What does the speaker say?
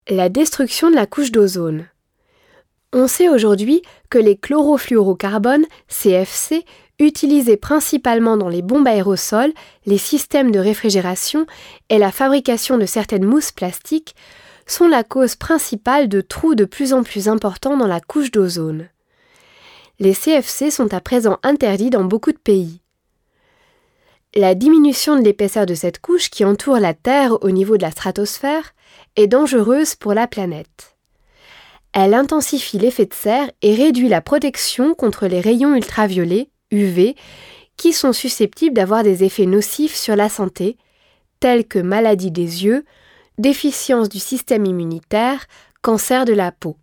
La destruction de la couche d'ozone. On sait aujourd'hui que les chlorofluorocarbones, CFC, utilisés principalement dans les bombes aérosols, les systèmes de réfrigération et la fabrication de certaines mousses plastiques, sont la cause principale de trous de plus en plus importants dans la couche d'ozone. Les CFC sont à présent interdits dans beaucoup de pays. La diminution de l'épaisseur de cette couche qui entoure la Terre au niveau de la stratosphère est dangereuse pour la planète. Elle intensifie l'effet de serre et réduit la protection contre les rayons ultraviolets, UV, qui sont susceptibles d'avoir des effets nocifs sur la santé, tels que maladies des yeux, déficience du système immunitaire, cancer de la peau.